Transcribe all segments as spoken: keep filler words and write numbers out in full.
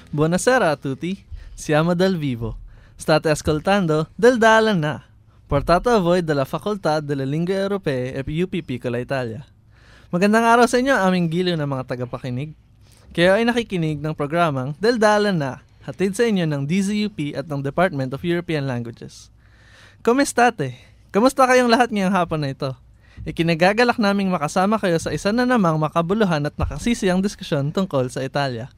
Buonasera a tutti, siamo dal vivo. State ascoltando Del Dalan Na, portato a voi dalla Facoltà delle Lingue Europee e U P Piccola Italia. Magandang araw sa inyo, aming giliw na mga tagapakinig. Kayo ay nakikinig ng programang Del Dalan Na, hatid sa inyo ng D Z U P at ng Department of European Languages. Komestate? Kamusta kayong lahat ngayong hapon na ito? Ikinagagalak naming makasama kayo sa isa na namang makabuluhan at nakasisiyang diskusyon tungkol sa Italia.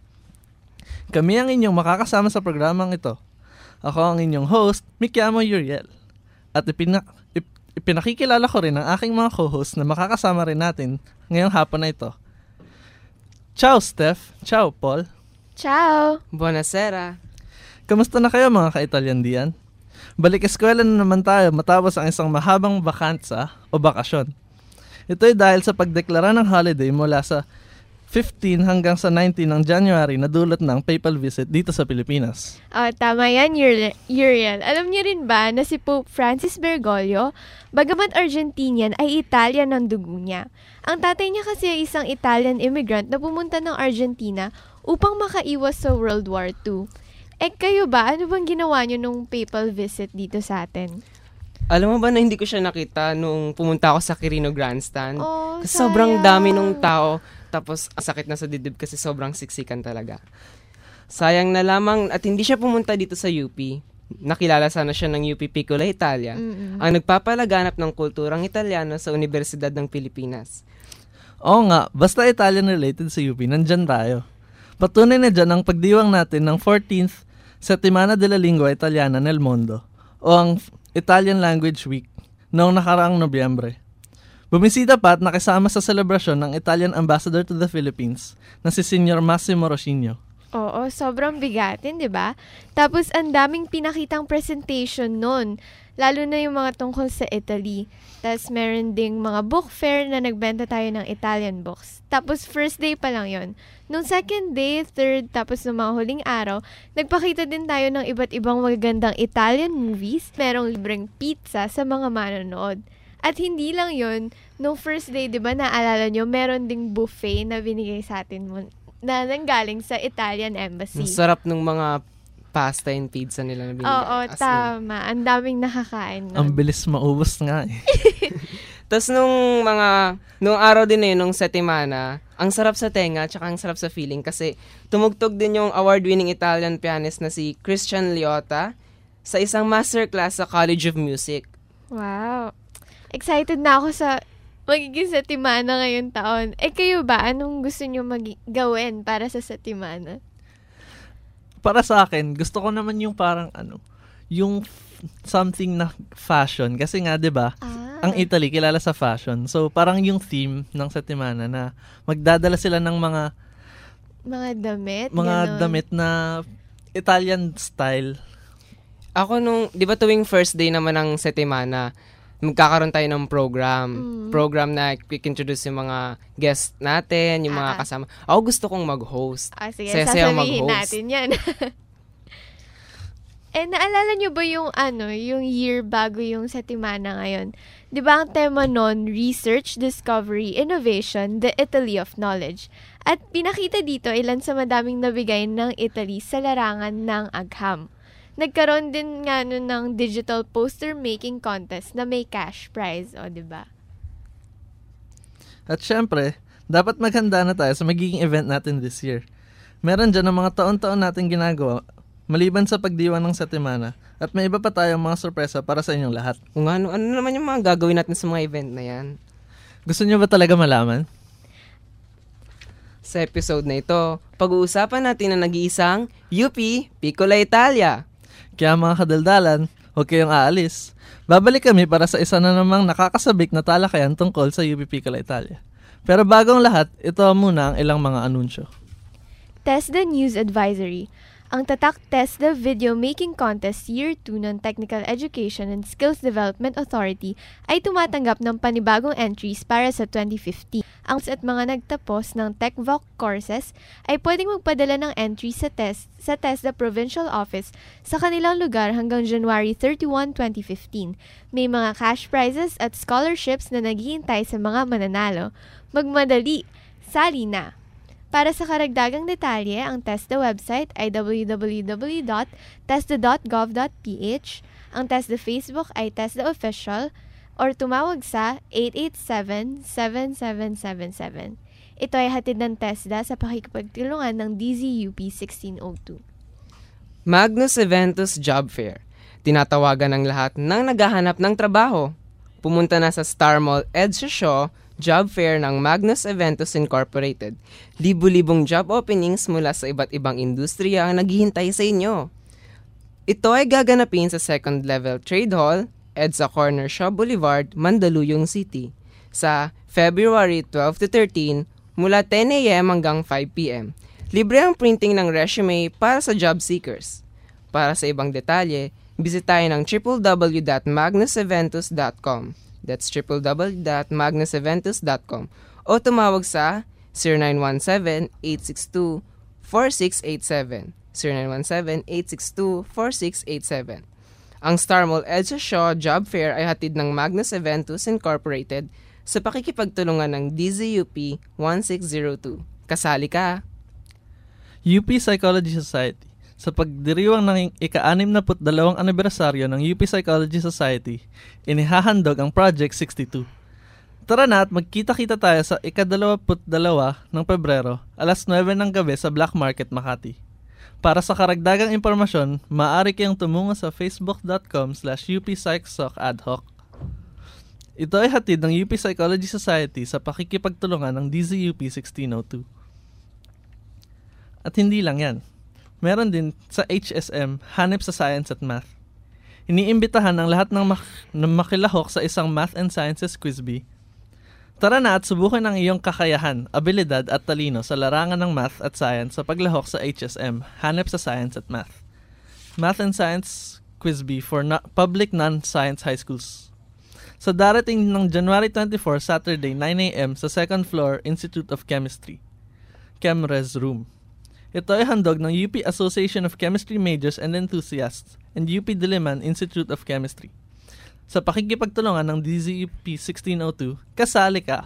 Kami ang inyong makakasama sa programang ito. Ako ang inyong host, Mikiamo Uriel. At ipina- ip- ipinakikilala ko rin ang aking mga co-host na makakasama rin natin ngayong hapon na ito. Ciao, Steph. Ciao, Paul. Ciao. Buonasera. Kamusta na kayo mga ka-Italyan diyan? Balik eskwela na naman tayo matapos ang isang mahabang bakansa o bakasyon. Ito ay dahil sa pagdeklara ng holiday mula sa fifteen hanggang sa nineteen ng January na dulot ng papal visit dito sa Pilipinas. Oh, tama yan, Ur- Uriel. Alam niyo rin ba na si Pope Francis Bergoglio, bagamat Argentinian, ay Italian ng dugo niya. Ang tatay niya kasi ay isang Italian immigrant na pumunta ng Argentina upang makaiwas sa World War Two. Eh kayo ba, ano bang ginawa niyo nung papal visit dito sa atin? Alam mo ba na hindi ko siya nakita nung pumunta ako sa Quirino Grandstand? Oh, Kasi sobrang dami nung tao. Tapos sakit na sa dibdib kasi sobrang siksikan talaga. Sayang na lamang at hindi siya pumunta dito sa U P. Nakilala sana siya ng U P Piccola Italia, mm-hmm. ang nagpapalaganap ng kulturang Italiano sa Universidad ng Pilipinas. Oo nga, basta Italian related sa U P, nandyan tayo. Patunay na dyan ang pagdiwang natin ng fourteenth Settimana della Lingua Italiana nel Mondo o ang Italian Language Week noong nakaraang Nobyembre. Bumisita pa at nakisama sa selebrasyon ng Italian Ambassador to the Philippines na si Senyor Massimo Rosino. Oo, sobrang bigatin, di ba? Tapos ang daming pinakitang presentation nun, lalo na yung mga tungkol sa Italy. Tapos meron ding mga book fair na nagbenta tayo ng Italian books. Tapos first day pa lang yon. Nung second day, third, tapos ng mga huling araw, nagpakita din tayo ng iba't ibang magagandang Italian movies. Merong libreng pizza sa mga manonood. At hindi lang yon, nung first day, di ba, naalala nyo, meron ding buffet na binigay sa atin mo, na nanggaling sa Italian Embassy. Ang sarap ng mga pasta and pizza nila na binigay. Oo, tama. Ang daming nakakain nun. Ang bilis maubos nga eh. Tapos nung mga, nung araw din eh, nung Settimana, ang sarap sa tenga, tsaka ang sarap sa feeling kasi tumugtog din yung award-winning Italian pianist na si Christian Liotta sa isang masterclass sa College of Music. Wow. Excited na ako sa magiging Settimana ngayong taon. Eh kayo ba, anong gusto nyo mag- gawin para sa Settimana? Para sa akin, gusto ko naman yung parang ano, yung something na fashion. Kasi nga, di ba, ah. ang Italy kilala sa fashion. So, parang yung theme ng Settimana na magdadala sila ng mga mga damit, mga ganon. damit na Italian style. Ako nung, di ba tuwing first day naman ng Settimana, magkakaroon tayo ng program. Mm. Program na quick introduce yung mga guest natin, yung mga ah. kasama. Ako gusto kong mag-host. Ah, sige, Saya-saya sasabihin mag-host. natin yan. Eh, naalala nyo ba yung ano, yung year bago yung Settimana ngayon? Di ba ang tema nun, Research, Discovery, Innovation, the Italy of Knowledge. At pinakita dito ilan sa madaming nabigay ng Italy sa larangan ng agham. Nagkaroon din nga nun ng digital poster making contest na may cash prize, o di ba? At syempre, dapat maghanda na tayo sa magiging event natin this year. Meron dyan ang mga taon-taon natin ginagawa maliban sa pagdiwang ng Settimana at may iba pa tayong mga sorpresa para sa inyong lahat. Kung ano, ano naman yung mga gagawin natin sa mga event na yan? Gusto nyo ba talaga malaman? Sa episode na ito, pag-uusapan natin ang nag-iisang U P Piccola Italia. Kaya mga kadaldalan, huwag kayong aalis. Babalik kami para sa isa na namang nakakasabik na talakayan tungkol sa U P Piccola Italia. Pero bagong lahat, ito muna ang ilang mga anunsyo. TESDA News Advisory. Ang Tatak TESDA Video Making Contest Year two ng Technical Education and Skills Development Authority ay tumatanggap ng panibagong entries para sa twenty fifteen. Ang at mga nagtapos ng TechVoc courses ay pwedeng magpadala ng entry sa test sa TESDA Provincial Office sa kanilang lugar hanggang January thirty-first, twenty fifteen. May mga cash prizes at scholarships na naghihintay sa mga mananalo. Magmadali, sali na! Para sa karagdagang detalye, ang TESDA website ay w w w dot tesda dot gov dot p h, ang TESDA Facebook ay TESDA Official, or tumawag sa eight eight seven, seven seven seven seven. Ito ay hatid ng TESDA sa pakikipagtulungan ng D Z U P sixteen oh two. Magnus Eventus Job Fair. Tinatawagan ng lahat ng naghahanap ng trabaho. Pumunta na sa Star Mall EDSA Shaw Job Fair ng Magnus Eventus Incorporated. Libu-libong job openings mula sa iba't ibang industriya ang naghihintay sa inyo. Ito ay gaganapin sa Second Level Trade Hall, EDSA Corner Shaw Boulevard, Mandaluyong City, sa February twelve to thirteen mula ten a.m. hanggang five p.m. Libre ang printing ng resume para sa job seekers. Para sa ibang detalye, bisitahin ang w w w dot magnus eventus dot com. That's w w w dot magnus eventus dot com o tumawag sa zero nine one seven, eight six two, four six eight seven, zero nine one seven, eight six two, four six eight seven. Ang Star Mall EDSA Shaw Job Fair ay hatid ng Magnus Eventus Incorporated sa pakikipagtulungan ng D Z U P sixteen oh two. Kasali ka! U P Psychology Society. Sa pagdiriwang ng ika-anim na put dalawang anibersaryo ng U P Psychology Society, inihahandog ang Project sixty-two. Tara na at magkita-kita tayo sa ika-dalawamput dalawa ng Pebrero, alas nuwebe ng gabi sa Black Market, Makati. Para sa karagdagang impormasyon, maaari kayong tumungo sa facebook dot com slash u p psych soc ad hoc. Ito ay hatid ng U P Psychology Society sa pakikipagtulungan ng D Z U P sixteen oh two. At hindi lang yan. Meron din sa H S M, Hanep sa Science at Math. Iniimbitahan ng lahat ng, mak- ng makilahok sa isang Math and Sciences Quiz Bee. Tara na at subukin ang iyong kakayahan, abilidad at talino sa larangan ng Math at Science sa paglahok sa H S M, Hanep sa Science at Math. Math and Science Quiz Bee for na- public non-science high schools. Sa darating ng January twenty-fourth, Saturday, nine a.m. sa second floor, Institute of Chemistry, ChemRes Room. Ito ay handog ng U P Association of Chemistry Majors and Enthusiasts and U P Diliman Institute of Chemistry. Sa pakikipagtulungan ng D Z U P sixteen oh two, kasali ka!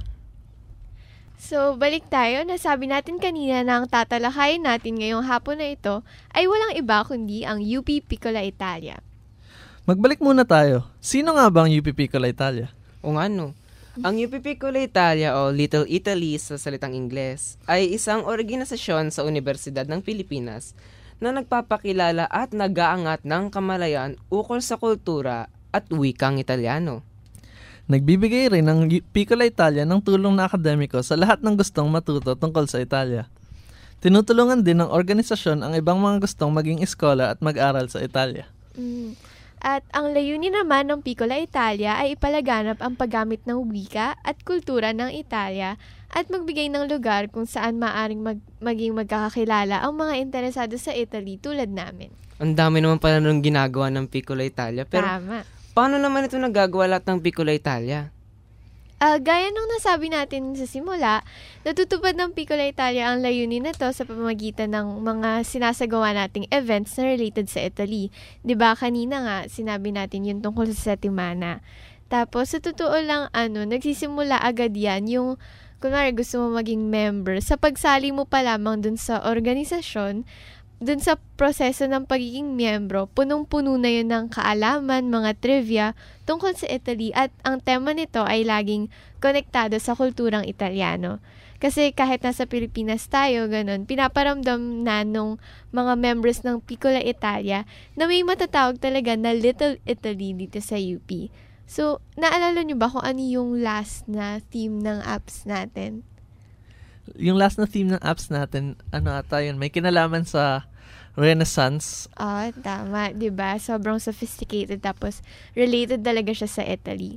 So, balik tayo. Nasabi natin kanina na ang tatalakayin natin ngayong hapon na ito ay walang iba kundi ang U P Piccola Italia. Magbalik muna tayo. Sino nga ba ang U P Piccola Italia? O nga no. Ang U P Piccola Italia o Little Italy sa salitang Ingles ay isang organisasyon sa Universidad ng Pilipinas na nagpapakilala at nag-aangat ng kamalayan ukol sa kultura at wikang Italiano. Nagbibigay rin ng Piccola Italia ng tulong na akademiko sa lahat ng gustong matuto tungkol sa Italia. Tinutulungan din ng organisasyon ang ibang mga gustong maging eskola at mag-aral sa Italia. Mm. At ang layunin naman ng Piccola Italia ay ipalaganap ang paggamit ng wika at kultura ng Italia at magbigay ng lugar kung saan maaaring mag- maging magkakakilala ang mga interesado sa Italy tulad namin. Ang dami naman pala nung ginagawa ng Piccola Italia. Pero Tama. paano naman ito nagagawa lahat ng Piccola Italia? Uh, gaya ng nasabi natin sa simula, natutupad ng Piccola Italia ang layunin na to sa pamamagitan ng mga sinasagawa nating events na related sa Italy. Diba kanina nga, sinabi natin yung tungkol sa Settimana. Tapos, sa totoo lang, ano, nagsisimula agad yan yung, kunwari gusto mo maging member, sa pagsali mo pa lamang dun sa organisasyon, dun sa proseso ng pagiging miyembro, punong-puno na yun ng kaalaman, mga trivia tungkol sa Italy at ang tema nito ay laging konektado sa kulturang Italiano. Kasi kahit nasa Pilipinas tayo, ganun, pinaparamdam na nung mga members ng Piccola Italia na may matatawag talaga na Little Italy dito sa U P. So, naalala nyo ba kung ano yung last na theme ng apps natin? Yung last na theme ng apps natin, ano ata yun, may kinalaman sa Renaissance. Ah, oh, tama, 'di ba? Sobrang sophisticated tapos related talaga siya sa Italy.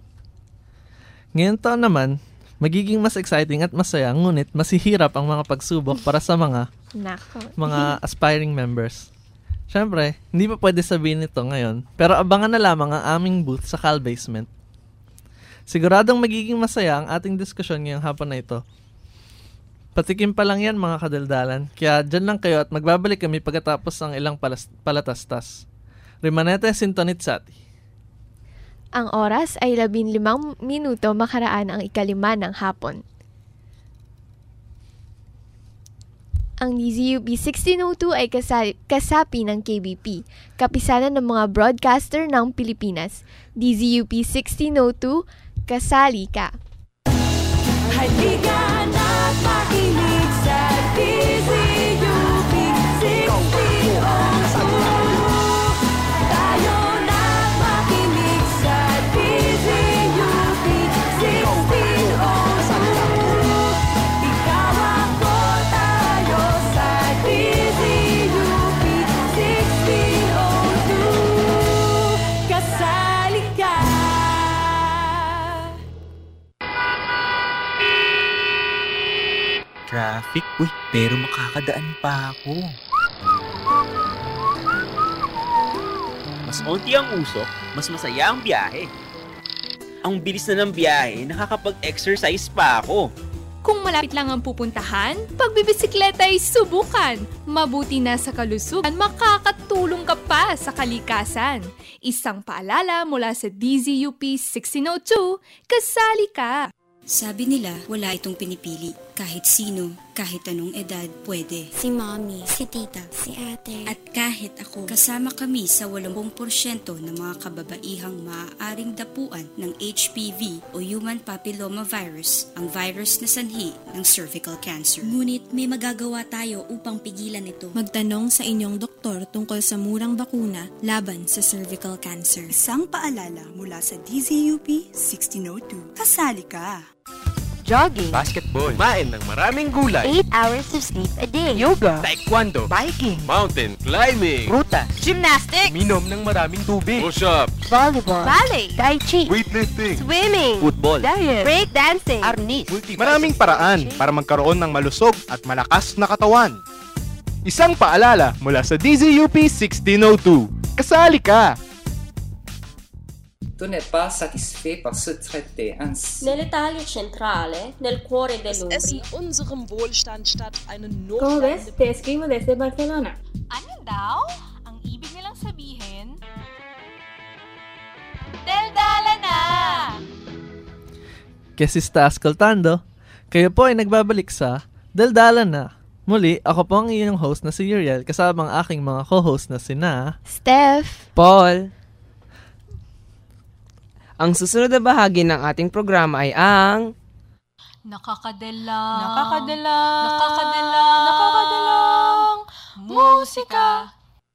Ngayon taon naman, magiging mas exciting at masaya, ngunit masihirap ang mga pagsubok para sa mga Nako. mga aspiring members. Siyempre, hindi pa pwede sabihin ito ngayon, pero abangan na lamang ang aming booth sa Cal Basement. Siguradong magiging masaya ang ating diskusyon ngayong hapon na ito. Patikim pa lang yan mga kadaldalan, kaya dyan lang kayo at magbabalik kami pagkatapos ng ilang palas- palatastas. Rimanete Sintonitsati. Ang oras ay labing limang minuto makaraan ang ikalima ng hapon. Ang D Z U P sixteen oh two ay kasali, kasapi ng K B P, kapisanan ng mga broadcaster ng Pilipinas. D Z U P sixteen oh two, kasali ka. Halika na't makinig sa D Z U P sixteen oh two. Tayo na't makinig sa D Z U P sixteen oh two. Ikaw ako, tayo sa D Z U P sixteen oh two. Kasali ka. Traffic? Uy, pero makakadaan pa ako. Mas onti ang usok, mas masaya ang biyahe. Ang bilis na ng biyahe, nakakapag-exercise pa ako. Kung malapit lang ang pupuntahan, pagbibisikleta ay subukan. Mabuti na sa kalusugan, makakatulong ka pa sa kalikasan. Isang paalala mula sa D Z U P sixteen oh two, kasali ka! Sabi nila, wala itong pinipili. Kahit sino, kahit anong edad, pwede. Si mommy, si tita, si ate. At kahit ako, kasama kami sa eighty percent ng mga kababaihang maaaring dapuan ng H P V o Human Papilloma Virus, ang virus na sanhi ng cervical cancer. Ngunit may magagawa tayo upang pigilan ito. Magtanong sa inyong doktor tungkol sa murang bakuna laban sa cervical cancer. Isang paalala mula sa D Z U P sixteen oh two. Kasali ka! Jogging, basketball, kumain ng maraming gulay, eight hours of sleep a day, yoga, taekwondo, biking, mountain climbing, ruta, gymnastics, minom ng maraming tubig, push-ups, volleyball, ballet, tai chi, weightlifting, swimming, football, diet, break dancing, arnis. Maraming paraan para magkaroon ng malusog at malakas na katawan. Isang paalala mula sa D Z U P sixteen oh two. Kasali ka! Tu n'es pas satisfait par ce traité ainsi. Nell'Italia centrale, nel cuore dell'Umbria. Es in unserem Wohlstand statt eine ¿Cómo ves? Te escribo desde Barcelona. Ano daw? Ang ibig nilang sabihin? Daldala na! Que si está ascoltando, kayo po ay nagbabalik sa Daldala na. Muli, ako po ang iyong host na si Uriel, kasama ang aking mga co-host na sina Steph, Paul. Ang susunod na bahagi ng ating programa ay ang Nakakadalang Nakakadalang Nakakadalang Nakakadalang Musika.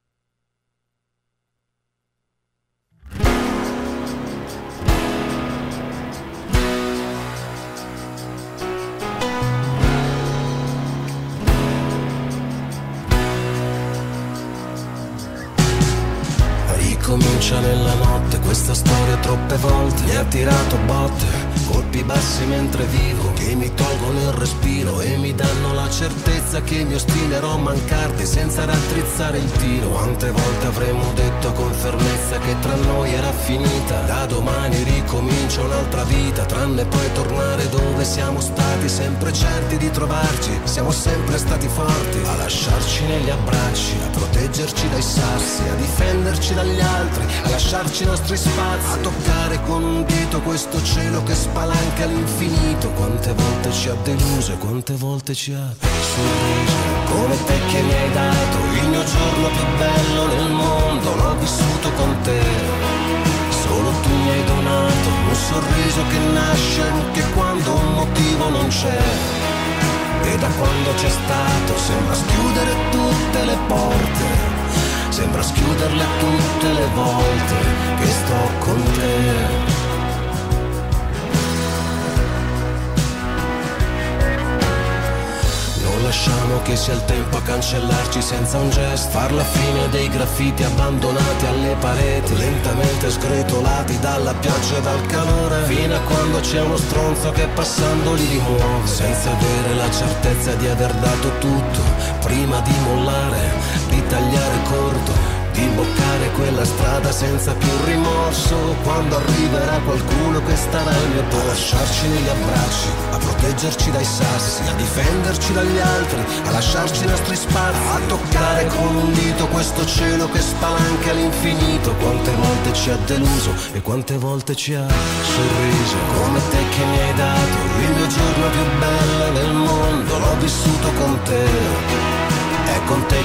Ricomincia nella notte, questa storia troppe volte mi ha tirato botte, colpi bassi mentre vivo, che mi tolgono il respiro e mi danno la certezza che mi ostinerò a mancarti senza raddrizzare il tiro. Quante volte avremmo detto con fermezza che tra noi era finita, da domani ricomincia un'altra vita, tranne poi tornare dove siamo stati, sempre certi di trovarci, siamo sempre stati forti, a lasciarci negli abbracci, a proteggerci dai sassi, a difenderci dagli altri, a lasciarci i nostri spazi, a toccare con un dito questo cielo che spalanca all'infinito. Quante volte ci ha deluso e quante volte ci ha sorriso, come te che mi hai dato il mio giorno più bello nel mondo, l'ho vissuto con te, solo tu mi hai donato un sorriso che nasce anche quando un motivo non c'è, e da quando c'è stato sembra schiudere tutte le porte, sembra schiuderle tutte le volte che sto con te. Non lasciamo che sia il tempo a cancellarci senza un gesto, far la fine dei graffiti abbandonati alle pareti, lentamente sgretolati dalla pioggia e dal calore, fino a quando c'è uno stronzo che passando li rimuove, senza avere la certezza di aver dato tutto, prima di mollare, di tagliare corto, di imboccare quella strada senza più rimorso, quando arriverà qualcuno che starà al mio posto, a lasciarci negli abbracci, a proteggerci dai sassi, a difenderci dagli altri, a lasciarci i nostri spazi, a toccare con un dito questo cielo che spalanca all'infinito. Quante volte ci ha deluso e quante volte ci ha sorriso, come te che mi hai dato il mio giorno più bello nel mondo, l'ho vissuto con te,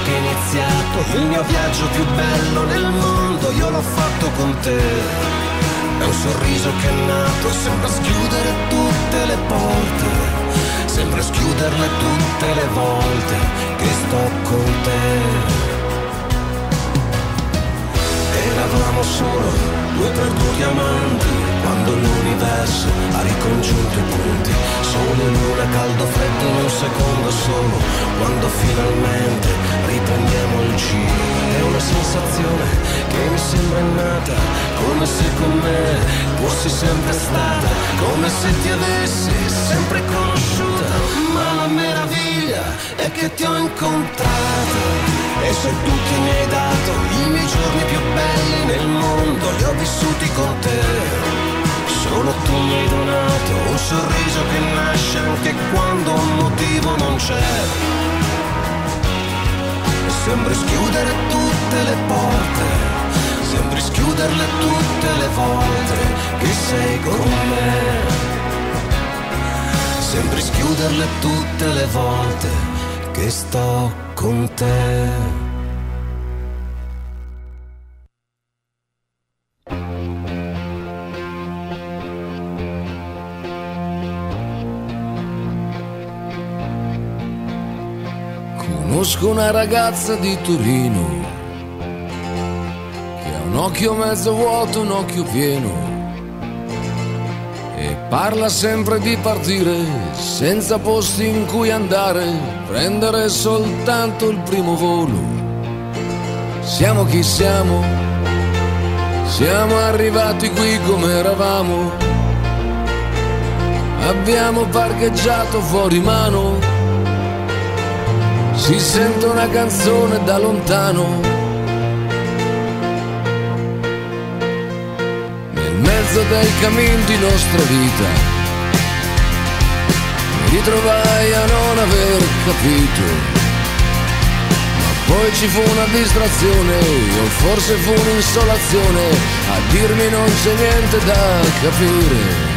che è iniziato il mio viaggio più bello nel mondo, io l'ho fatto con te. È un sorriso che è nato, sembra schiudere tutte le porte, sembra schiuderle tutte le volte che sto con te. Eravamo solo due perduti amanti, quando l'universo ha ricongiunto i punti. Sole, luna, caldo, freddo in un secondo solo, quando finalmente riprendiamo il giro. È una sensazione che mi sembra innata, come se con me fossi sempre stata, come se ti avessi sempre conosciuta. Ma la meraviglia è che ti ho incontrata, e se tu che mi hai dato i miei giorni più belli nel mondo, li ho vissuti con te. Solo tu mi hai donato un sorriso che nasce anche quando un motivo non c'è. E sembri schiudere tutte le porte, sembri schiuderle tutte le volte che sei con me. Sembri schiuderle tutte le volte che sto con te. Conosco una ragazza di Torino che ha un occhio mezzo vuoto, un occhio pieno, e parla sempre di partire senza posti in cui andare, prendere soltanto il primo volo. Siamo chi siamo, siamo arrivati qui come eravamo, abbiamo parcheggiato fuori mano. Si sente una canzone da lontano, nel mezzo dei cammin di nostra vita. Mi ritrovai a non aver capito, ma poi ci fu una distrazione, o forse fu un'insolazione, a dirmi non c'è niente da capire.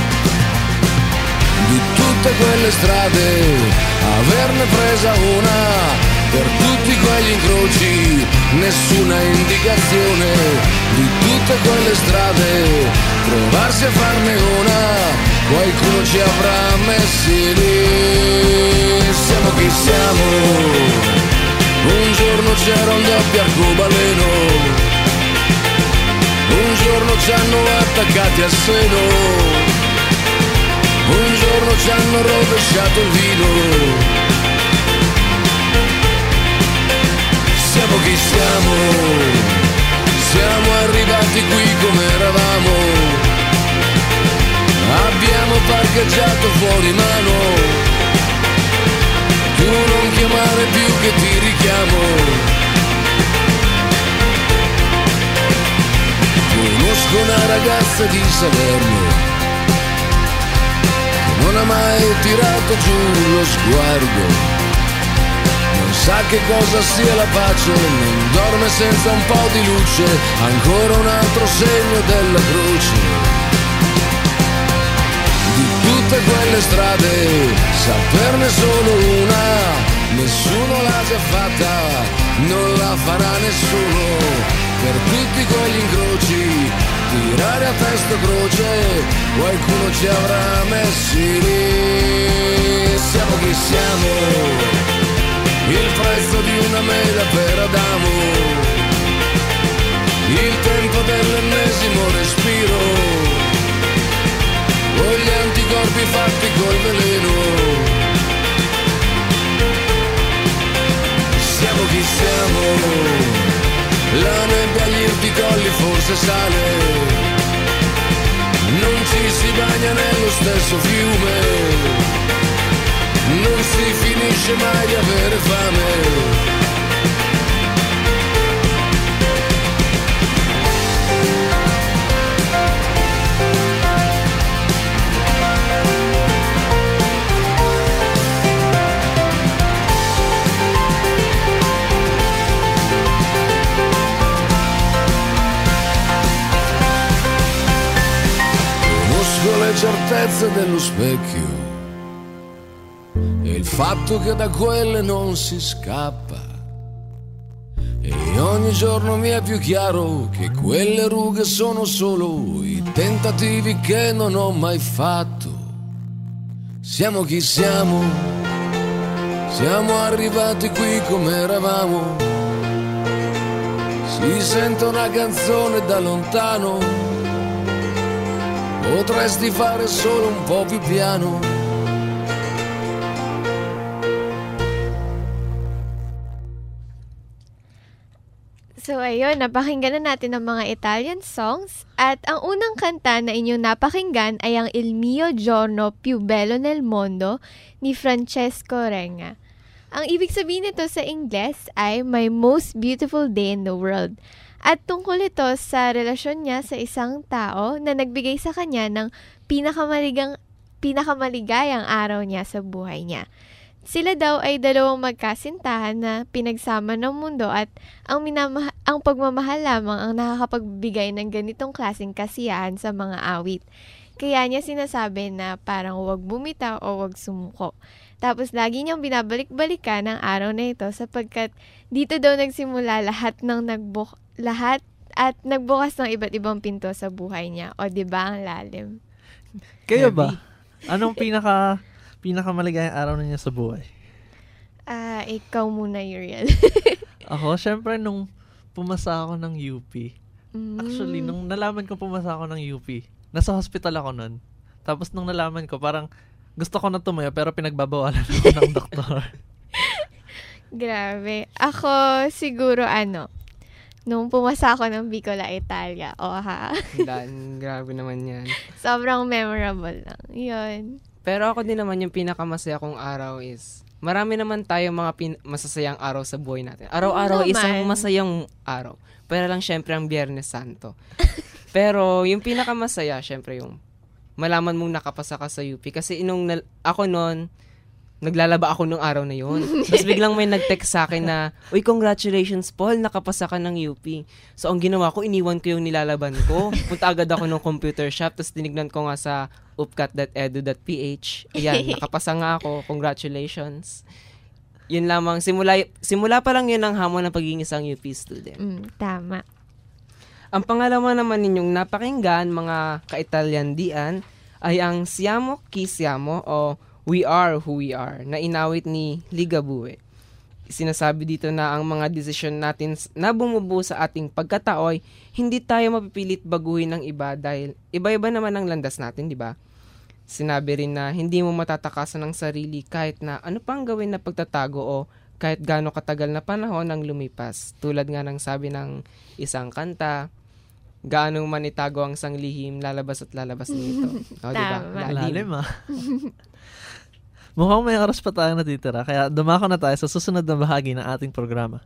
Di tutte quelle strade averne presa una, per tutti quegli incroci nessuna indicazione. Di tutte quelle strade provarsi a farne una, qualcuno ci avrà messi lì. Siamo chi siamo, un giorno c'era un doppio arcobaleno, un giorno ci hanno attaccati al seno, un giorno ci hanno rovesciato il vino. Siamo chi siamo, siamo arrivati qui come eravamo, abbiamo parcheggiato fuori mano. Tu non chiamare più che ti richiamo. Conosco una ragazza di Salerno, non ha mai tirato giù lo sguardo, non sa che cosa sia la pace, non dorme senza un po' di luce, ancora un altro segno della croce. Di tutte quelle strade saperne solo una, nessuno l'ha già fatta, non la farà nessuno. Per tutti quegli incroci tirare a testa croce, qualcuno ci avrà messi lì. Siamo chi siamo, il prezzo di una mela per Adamo, il tempo dell'ennesimo respiro, o gli anticorpi fatti col veleno. Siamo chi siamo, la nebbia agli urticolli forse sale, non ci si bagna nello stesso fiume, non si finisce mai di avere fame. Le certezze dello specchio e il fatto che da quelle non si scappa, E ogni giorno mi è più chiaro che quelle rughe sono solo i tentativi che non ho mai fatto. Siamo chi siamo, siamo arrivati qui come eravamo. Si sente una canzone da lontano, potresti fare solo un po' più piano. So ayun, napakinggan na natin ang mga Italian songs. At ang unang kanta na inyong napakinggan ay ang Il mio giorno più bello nel mondo ni Francesco Renga. Ang ibig sabihin nito sa Ingles ay My Most Beautiful Day in the World. At tungkol ito sa relasyon niya sa isang tao na nagbigay sa kanya ng pinakamaligang, pinakamaligayang araw niya sa buhay niya. Sila daw ay dalawang magkasintahan na pinagsama ng mundo at ang, minama- ang pagmamahal lamang ang nakakapagbigay ng ganitong klaseng kasiyahan sa mga awit. Kaya niya sinasabi na parang huwag bumitaw o huwag sumuko. Tapos lagi niyang binabalik-balikan ang araw na ito sapagkat dito daw nagsimula lahat ng nagbuk lahat at nagbukas ng iba't ibang pinto sa buhay niya. O di ba ang lalim? Kayo ba? Anong pinaka pinakamaligayang araw na niya sa buhay? Ah, uh, ikaw muna, Uriel. Ako, syempre nung pumasa ako ng U P. Mm. Actually, nung nalaman ko pumasa ako ng U P, nasa hospital ako nun. Tapos nung nalaman ko, parang gusto ko na tumayo pero pinagbabawalan ako ng doktor. Grabe. Ako, siguro ano, nung pumasa ako ng Bicola, Italia. O ha? Dan, grabe naman yan. Sobrang memorable lang. Yun. Pero ako din naman yung pinakamasaya kong araw is, marami naman tayo mga pin- masasayang araw sa buhay natin. Araw-araw Naman. isang masayang araw. Pero lang syempre ang Biyernes Santo. Pero yung pinakamasaya, syempre yung malaman mong nakapasa ka sa U P. Kasi inong nal- ako noon, naglalaba ako nung araw na yun. Tapos biglang may nag-text sa akin na, uy, congratulations, Paul, nakapasa ka ng U P. So, ang ginawa ko, iniwan ko yung nilalaban ko. Punta agad ako ng computer shop, tapos tinignan ko nga sa upcat dot edu dot p h. Ayan, nakapasa nga ako. Congratulations. Yun lamang. Simula, simula pa lang yun ang hamon ng pagiging isang U P student. Mm, tama. Ang pangalawa naman ninyong napakinggan, mga ka-Italyandian, ay ang Siamo Chi Siamo o We Are Who We Are na inawit ni Ligabue. Sinasabi dito na ang mga desisyon natin na bumubuo sa ating pagkatao ay hindi tayo mapipilit baguhin ng iba dahil iba-iba naman ang landas natin, di ba? Sinabi rin na hindi mo matatakasan ng sarili kahit na ano pang gawin na pagtatago o kahit gaano katagal na panahon ang lumipas. Tulad nga ng sabi ng isang kanta, gaano man itago ang sanglihim, lalabas at lalabas nito. O, diba? Tama. Lalim ah. Mukhang may oras pa tayo natitira, kaya dumako na tayo sa susunod na bahagi ng ating programa.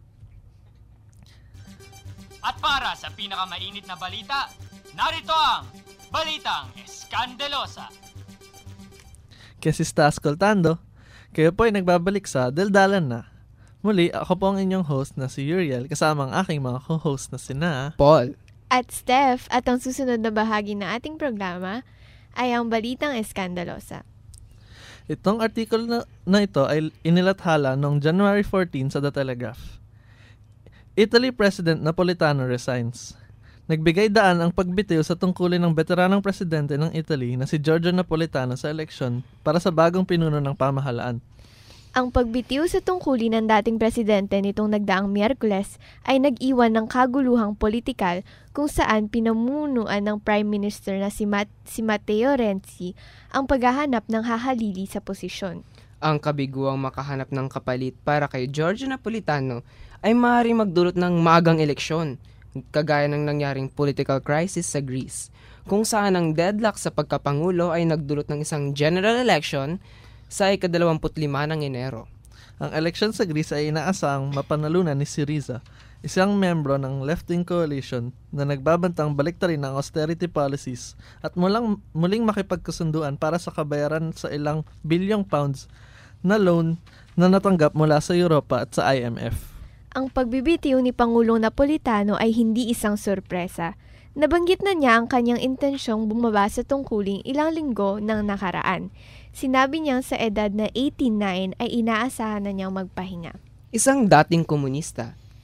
At para sa pinakamainit na balita, narito ang Balitang Eskandelosa. Kasi está ascoltando, kayo po ay nagbabalik sa Daldalan Na. Muli, ako po ang inyong host na si Uriel, kasama ang aking mga co-host na sina Paul at Steph, at ang susunod na bahagi ng ating programa ay ang Balitang Eskandelosa. Itong article na, na ito ay inilathala noong January fourteenth sa The Telegraph. Italy President Napolitano resigns. Nagbigay daan ang pagbitiw sa tungkulin ng veteranang presidente ng Italy na si Giorgio Napolitano sa eleksyon para sa bagong pinuno ng pamahalaan. Ang pagbitiw sa tungkulin ng dating presidente nitong nagdaang Miyerkules ay nag-iwan ng kaguluhang politikal kung saan pinamunuan ng Prime Minister na si, Mat- si Matteo Renzi ang paghahanap ng hahalili sa posisyon. Ang kabiguang makahanap ng kapalit para kay Giorgio Napolitano ay maaaring magdulot ng maagang eleksyon, kagaya ng nangyaring political crisis sa Greece, kung saan ang deadlock sa pagkapangulo ay nagdulot ng isang general election sa ikadalawamput lima ng Enero. Ang eleksyon sa Greece ay inaasang mapanalunan ni Syriza, isang membro ng left-wing coalition na nagbabantang baliktarin ang austerity policies at mulang, muling makipagkasunduan para sa kabayaran sa ilang bilyong pounds na loan na natanggap mula sa Europa at sa I M F. Ang pagbibitiw ni Pangulong Napolitano ay hindi isang sorpresa. Nabanggit na niya ang kanyang intensyong bumaba sa tungkuling ilang linggo ng nakaraan. Sinabi niyang sa edad na eighty-nine ay inaasahan na niyang magpahinga. Isang dating komunista,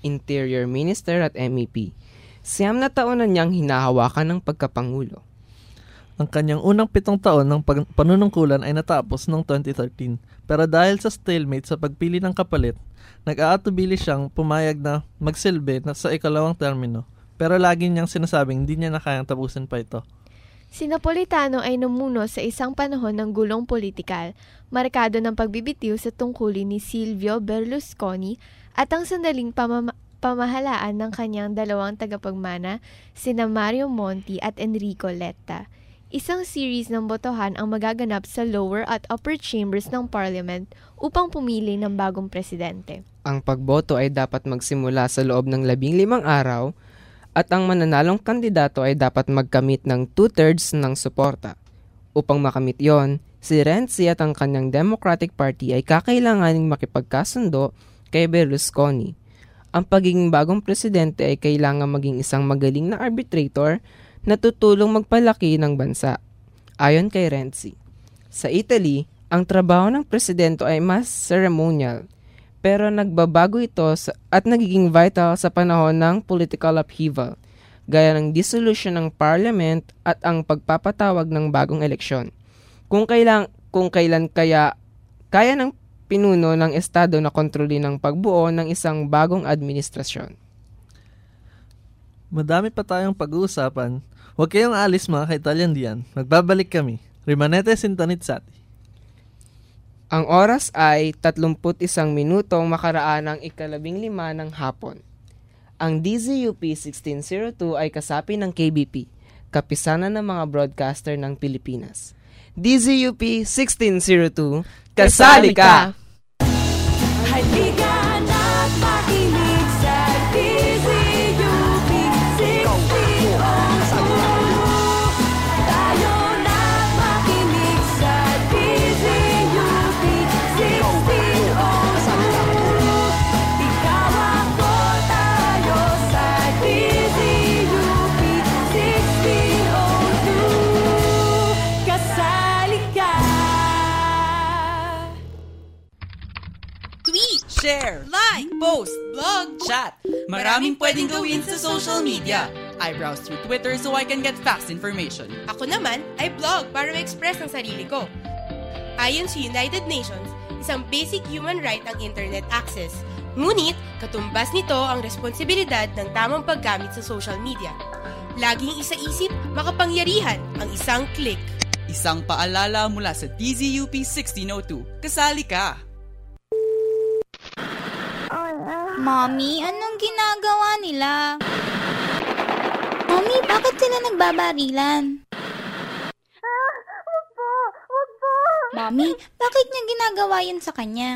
Interior Minister at M E P. Siyam na taon na niyang hinahawakan ng pagkapangulo. Ang kanyang unang pitong taon ng pag- panunungkulan ay natapos noong twenty thirteen. Pero dahil sa stalemate sa pagpili ng kapalit, nag-aatubili siyang pumayag na magsilbi na sa ikalawang termino. Pero lagi niyang sinasabing hindi niya na kayang tapusin pa ito. Si Napolitano ay namuno sa isang panahon ng gulong politikal, markado ng pagbibitiw sa tungkulin ni Silvio Berlusconi at ang sandaling pamama- pamahalaan ng kanyang dalawang tagapagmana, sina Mario Monti at Enrico Letta. Isang series ng botohan ang magaganap sa lower at upper chambers ng parliament upang pumili ng bagong presidente. Ang pagboto ay dapat magsimula sa loob ng labing limang araw at ang mananalong kandidato ay dapat magkamit ng two-thirds ng suporta. Upang makamit yon, si Renzi at ang kanyang Democratic Party ay kakailanganing makipagkasundo kay Berlusconi. Ang pagiging bagong presidente ay kailangan maging isang magaling na arbitrator na tutulong magpalaki ng bansa. Ayon kay Renzi, sa Italy, ang trabaho ng presidente ay mas ceremonial, pero nagbabago ito at nagiging vital sa panahon ng political upheaval, gaya ng dissolution ng parliament at ang pagpapatawag ng bagong eleksyon. Kung kailan, kung kailan kaya kaya ng pinuno ng estado na kontrolin ang pagbuo ng isang bagong administrasyon. Madami pa tayong pag-uusapan. Huwag kayong alis mga ka-Italian diyan. Magbabalik kami. Rimanete Sintonitsati. Ang oras ay tatlumpu't isang minutong makaraan ng ikalabing lima ng hapon. Ang D Z U P sixteen oh two ay kasapi ng K B P, kapisanan ng mga broadcaster ng Pilipinas. D Z U P sixteen oh two, kasali ka! Halika na't makinig sa D Z U P sixteen oh two. Tayo na't makinig sa D Z U P sixteen oh two. Ikaw ako tayo sa D Z U P sixteen oh two. Kasali ka! Tweet, share, like, post, blog, chat. Maraming pwedeng gawin sa social media. I browse through Twitter so I can get fast information. Ako naman ay blog para ma-express ang sarili ko. Ayon sa United Nations, isang basic human right ang internet access. Ngunit, katumbas nito ang responsibilidad ng tamang paggamit sa social media. Laging isa-isip, makapangyarihan ang isang click. Isang paalala mula sa D Z U P sixteen oh two. Kasali ka! Mommy, anong ginagawa nila? Mommy, bakit sila nagbabarilan? Ah, wag po! Wag po! Mommy, bakit niya ginagawa yan sa kanya?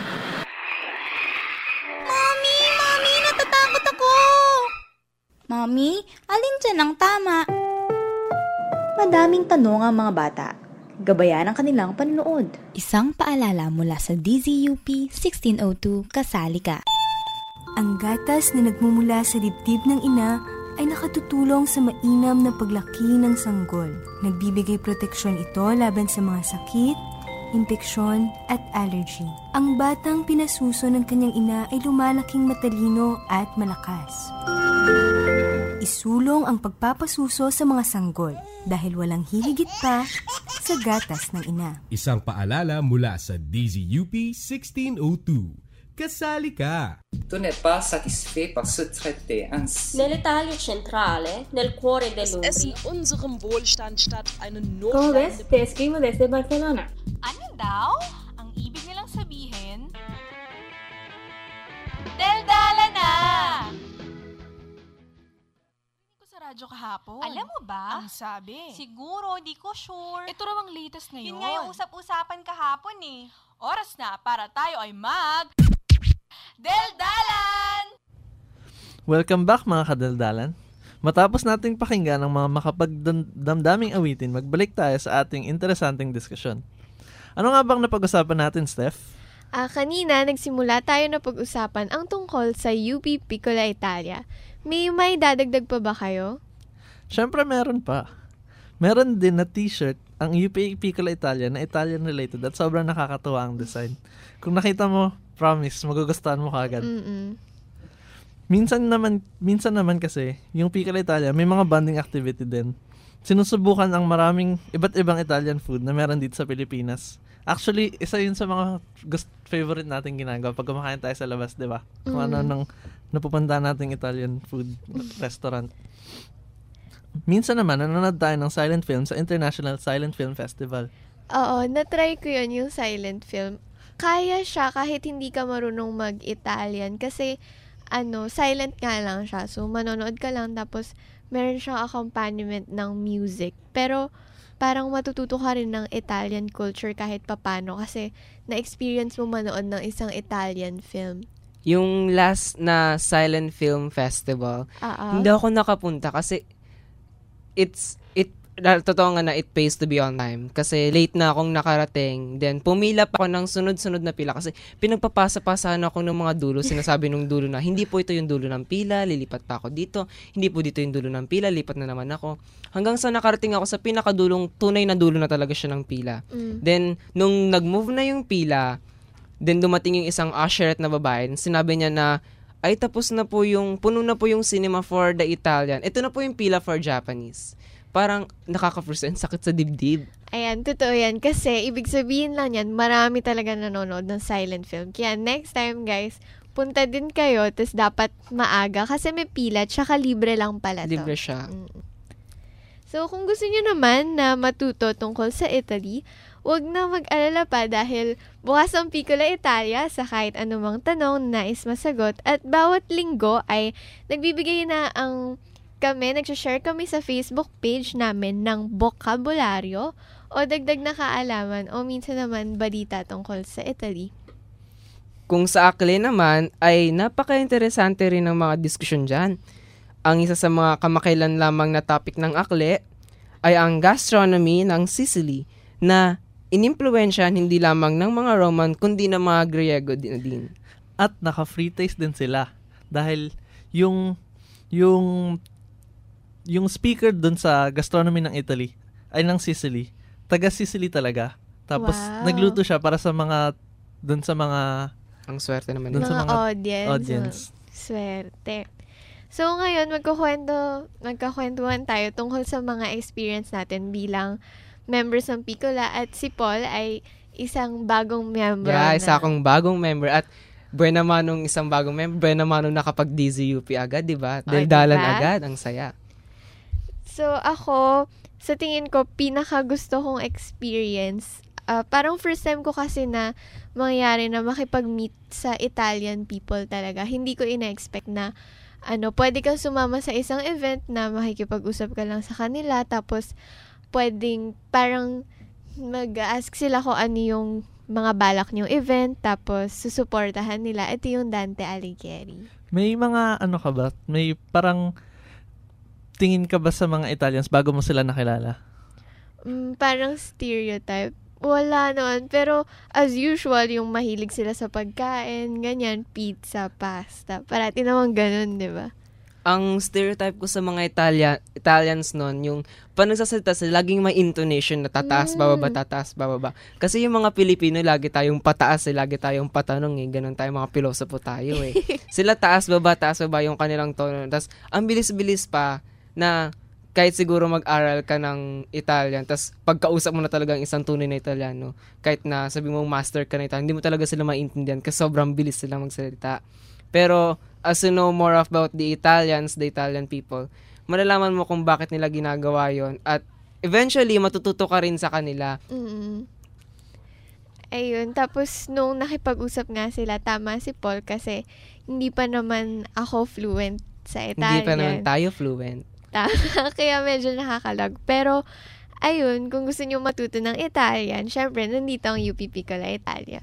Mommy! Mommy! Natatakot ako! Mommy, alin dyan ang tama? Madaming tanong ang mga bata. Gabayan ang kanilang panunood. Isang paalala mula sa D Z U P sixteen oh two, kasali ka. Ang gatas na nagmumula sa dibdib ng ina ay nakatutulong sa mainam na paglaki ng sanggol. Nagbibigay proteksyon ito laban sa mga sakit, impeksyon at allergy. Ang batang pinasuso ng kanyang ina ay lumalaking matalino at malakas. Isulong ang pagpapasuso sa mga sanggol dahil walang hihigit pa sa gatas ng ina. Isang paalala mula sa D Z U P sixteen oh two. Kasali ka! Tu n'es pas satisfait par ce traité ainsi. Nell'Italia centrale, nel cuore Es dell'Ubi. in unserem Wohlstand statt eine ¿Cómo ves? Notstand. Te escribo desde Barcelona. Ano daw? Ang ibig nilang sabihin? Daldala na! Hindi ko sa radyo kahapon. Alam mo ba? Ang sabi. Siguro, di ko sure. Ito raw ang latest ngayon. Yun nga yung usap-usapan kahapon eh. Oras na para tayo ay mag... Daldalan! Welcome back mga kadaldalan. Matapos nating pakinggan ang mga makapagdamdaming awitin, magbalik tayo sa ating interesanteng diskusyon. Ano nga bang napag-usapan natin, Steph? Ah, kanina nagsimula tayo na pag-usapan ang tungkol sa U P Piccola Italia. May may dadagdag pa ba kayo? Siyempre meron pa. Meron din na t-shirt ang U P Piccola Italia na Italian related at sobrang nakakatuwa ang design. Kung nakita mo, promise, magugustuhan mo kagad. Mm-mm. minsan naman, minsan naman kasi, yung Piccola Italia, may mga bonding activity din. Sinusubukan ang maraming iba't ibang Italian food na meron dito sa Pilipinas. Actually, isa yun sa mga gusto, favorite nating ginagawa pag kumakain tayo sa labas, di ba? Kung mm. ano nang napupunta nating Italian food restaurant. Minsan naman, nanonood tayo ng silent film sa International Silent Film Festival. Oo, na-try ko yun, yung silent film. Kaya siya kahit hindi ka marunong mag-Italian kasi ano, silent nga lang siya. So, manonood ka lang tapos meron siyang accompaniment ng music. Pero, parang matututo ka rin ng Italian culture kahit papano kasi na-experience mo manood ng isang Italian film. Yung last na silent film festival, uh-uh. hindi ako nakapunta kasi it's, it, totoo nga na it pays to be on time. Kasi late na akong nakarating. Then, pumila pa ako ng sunod-sunod na pila. Kasi pinagpapasa-pasahan ako ng mga dulo. Sinasabi nung dulo na, hindi po ito yung dulo ng pila. Lilipat pa ako dito. Hindi po dito yung dulo ng pila. Lipat na naman ako. Hanggang sa nakarating ako sa pinakadulong, tunay na dulo na talaga siya ng pila. Mm. Then, nung nag-move na yung pila, then dumating yung isang usherette na babae. Sinabi niya na, ay tapos na po yung, puno na po yung cinema for the Italian. Ito na po yung pila for Japanese. Parang nakaka-present, sakit sa dibdib. Ayan, totoo yan. Kasi, ibig sabihin lang yan, marami talaga nanonood ng silent film. Kaya, next time, guys, punta din kayo, tapos dapat maaga. Kasi may pila, tsaka libre lang pala to. Libre siya. Mm. So, kung gusto nyo naman na matuto tungkol sa Italy, huwag na mag-alala pa dahil bukas ang Piccola Italia sa kahit anumang tanong na nais masagot. At bawat linggo ay nagbibigay na ang kami, nagsashare kami sa Facebook page namin ng bokabularyo o dagdag na kaalaman o minsan naman balita tungkol sa Italy. Kung sa Akle naman, ay napaka-interesante rin ng mga diskusyon dyan. Ang isa sa mga kamakailan lamang na topic ng Akle ay ang gastronomy ng Sicily na inimpluwensyahan hindi lamang ng mga Roman kundi ng mga Griego din. At naka-free taste din sila dahil yung yung yung speaker dun sa gastronomy ng Italy ay ng Sicily. Taga Sicily talaga. Tapos wow. nagluto siya para sa mga dun sa mga ang swerte naman dun mga sa mga audience. audience. Swerte. So ngayon magkukwento magkakwentuhan tayo tungkol sa mga experience natin bilang members ng Piccola at si Paul ay isang bagong member. Yeah, na. isa akong bagong member at buwan naman nung isang bagong member, buwan naman nung nakapag-D Z U P agad, di ba? Daldalan diba? agad, ang saya. So, ako, sa tingin ko, pinaka gusto kong experience, uh, parang first time ko kasi na mangyari na makipag-meet sa Italian people talaga. Hindi ko ina-expect na, ano, pwede kang sumama sa isang event na makikipag-usap ka lang sa kanila, tapos, pwedeng, parang, mag-ask sila kung ano yung mga balak niyong event, tapos, susuportahan nila. Ito yung Dante Alighieri. May mga, ano ka ba? May parang, tingin ka ba sa mga Italians bago mo sila nakilala? Mm, parang stereotype. Wala naman. Pero, as usual, yung mahilig sila sa pagkain, ganyan, pizza, pasta. Parati naman ganun, di ba? Ang stereotype ko sa mga Italia, Italians noon, yung panagsasalita sila, laging may intonation na tataas, mm. bababa, tataas, bababa. Kasi yung mga Pilipino, lagi tayong pataas, eh, lagi tayong patanong, eh. Ganun tayo, mga pilosopo tayo, eh. Sila taas, baba, taas, baba yung kanilang tono. Tapos, ang bilis-bilis pa, na kahit siguro mag-aral ka ng Italian, tas pagkausap mo na talaga ang isang tunay na Italiano, kahit na sabi mo master ka na Italian, hindi mo talaga sila maintindihan kasi sobrang bilis sila magsalita. Pero as you know more about the Italians, the Italian people, malalaman mo kung bakit nila ginagawa yon at eventually matututo ka rin sa kanila. Mm-hmm. Ayun, tapos nung nakipag-usap nga sila, tama si Paul kasi hindi pa naman ako fluent sa Italian. Hindi pa naman tayo fluent. Kaya medyo nakakalag. Pero, ayun, kung gusto nyo matuto ng Italian, syempre, nandito ang U P Piccola Italia.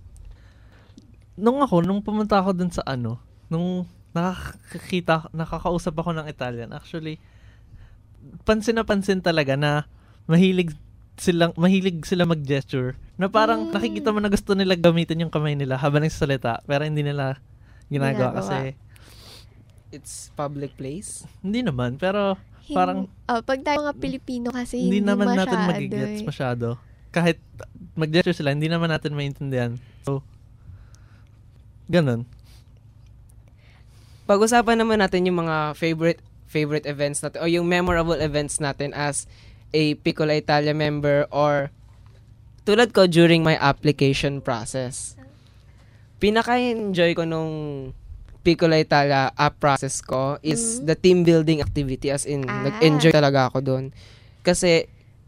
Nung ako, nung pumunta ako dun sa ano, nung nakakita, nakakausap ako ng Italian, actually, pansin na pansin talaga na mahilig silang, mahilig sila mag-gesture. Na parang mm. nakikita mo na gusto nila gamitin yung kamay nila habang nagsasalita, pero hindi nila ginagawa, ginagawa. kasi it's public place? Hindi naman, pero Hin- parang oh, pag tayo mga Pilipino kasi hindi, hindi naman masyado, natin magigets eh. masyado. Kahit mag-gesture sila, hindi naman natin maintindihan. So, ganun. pag-usapan naman natin yung mga favorite favorite events natin o yung memorable events natin as a Piccola Italia member or tulad ko during my application process. Pinaka-enjoy ko nung Piccola Italia app process ko is mm-hmm. the team building activity, as in ah. nag-enjoy talaga ako doon. Kasi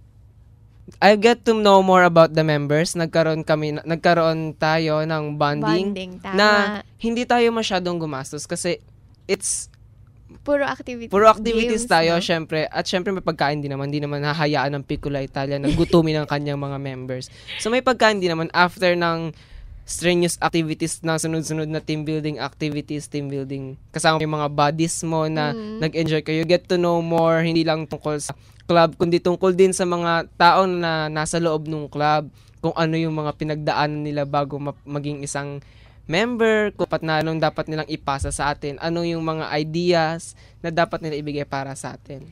I get to know more about the members. Nagkaroon kami nagkaroon tayo ng bonding, bonding na hindi tayo masyadong gumastos kasi it's puro activities. Puro activities games, tayo, no? syempre. At syempre may pagkain din naman. Hindi naman hahayaan ng Piccola Italia na gutumin ng kanyang mga members. So may pagkain din naman after ng strenuous activities na sunod-sunod na team building activities, team building. Kasama yung mga buddies mo na mm. nag-enjoy kayo. Get to know more, hindi lang tungkol sa club, kundi tungkol din sa mga tao na nasa loob ng club, kung ano yung mga pinagdaanan nila bago ma- maging isang member, kung pat na anong dapat nilang ipasa sa atin, ano yung mga ideas na dapat nila ibigay para sa atin.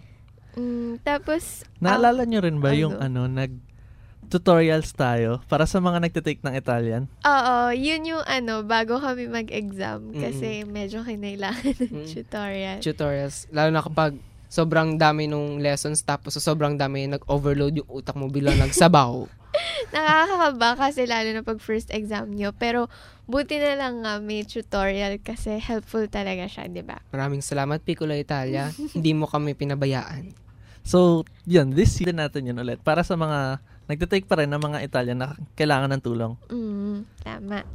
Mm, tapos, naalala nyo rin ba ano? yung ano, nag-tutorials tayo para sa mga nagtitake ng Italian? Oo, yun yung ano, bago kami mag-exam kasi mm-hmm. medyo kinailangan ng mm-hmm. tutorial. Tutorials, lalo na kapag sobrang dami nung lessons tapos so sobrang dami nag-overload yung utak mo bilang nagsabaw. Nakakakaba kasi lalo na pag first exam nyo. Pero buti na lang nga may tutorial kasi helpful talaga siya, di ba? Maraming salamat, Piccola Italia. Hindi mo kami pinabayaan. So, yun, this year natin yun ulit. Para sa mga nagtitake pa rin ng mga Italian na kailangan ng tulong. Mm, tama.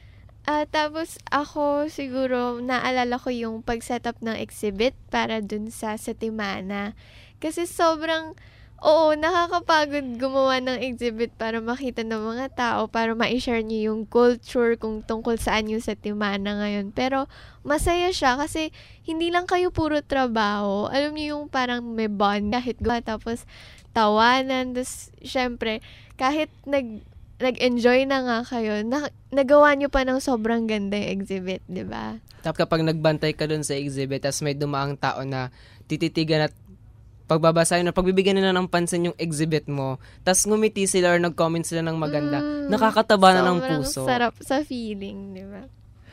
Uh, tapos ako siguro naalala ko yung pag-setup ng exhibit para dun sa Settimana. Kasi sobrang, oo, nakakapagod gumawa ng exhibit para makita ng mga tao, para ma-share nyo yung culture kung tungkol saan yung Settimana ngayon. Pero masaya siya kasi hindi lang kayo puro trabaho. Alam niyo yung parang may bond kahit gawa, tapos tawanan. Tapos syempre, kahit nag nag-enjoy na nga kayo, na, nagawa nyo pa ng sobrang ganda yung exhibit, di ba? Tapos kapag nagbantay ka dun sa exhibit, tapos may dumaang tao na tititigan at pagbabasahin na pagbibigyan na ng pansin yung exhibit mo, tapos ngumiti sila or nag-comment sila ng maganda, mm, nakakataba na ng puso. Sobrang sarap sa feeling, di ba?